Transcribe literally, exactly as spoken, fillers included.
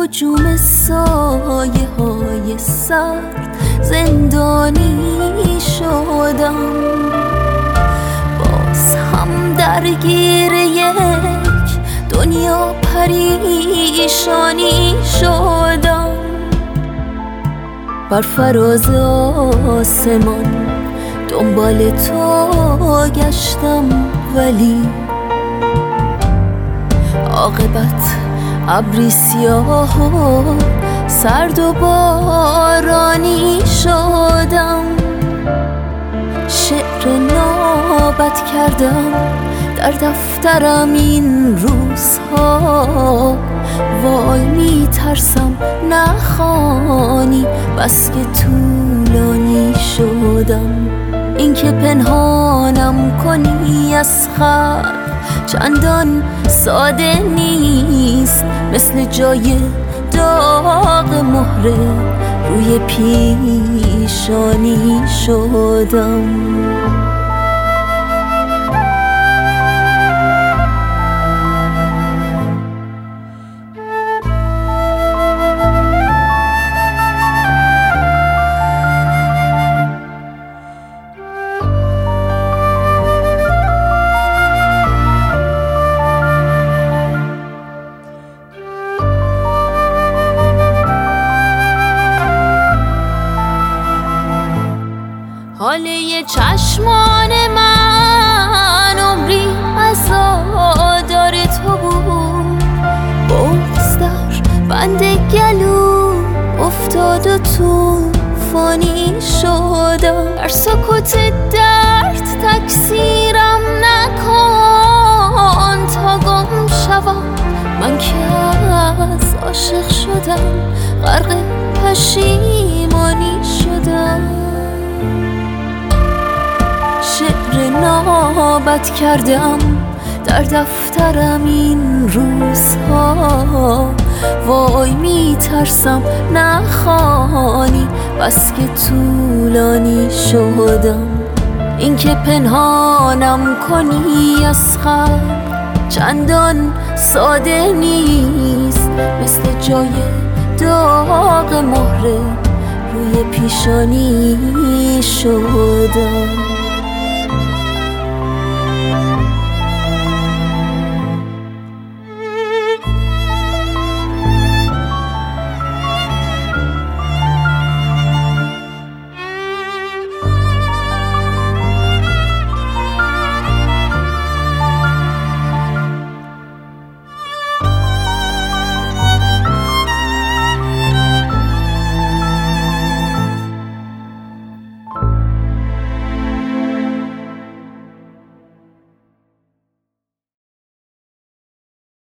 هجوم سایه های سرد زندانی شدم، باز هم درگیر یک دنیا پریشانی شدم. بر فراز آسمان دنبال تو گشتم، ولی عاقبت ابری سیاه و سرد و بارانی شدم. شعر نابت کردم در دفترم این روزها، وای می ترسم نخوانی بس که طولانی شدم. این که پنهانم کنی از خلق چندان ساده نیست، مثل جای داغ مهره روی پیشانی شدم. حاله چشمان من عمری عزادار تو بود، بغض در بند گلو افتاد و توفانی شدم. در سکوت درد تکثیرم نکن تا گم شوم، من که از عاشق شدم غرق پشیمانی شدم. شعر نابت کردم در دفترم این روزها، وای می ترسم نخوانی بس که طولانی شدم. این که پنهانم کنی از خلق چندان ساده نیست، مثل جای داغ مهره روی پیشانی شدم.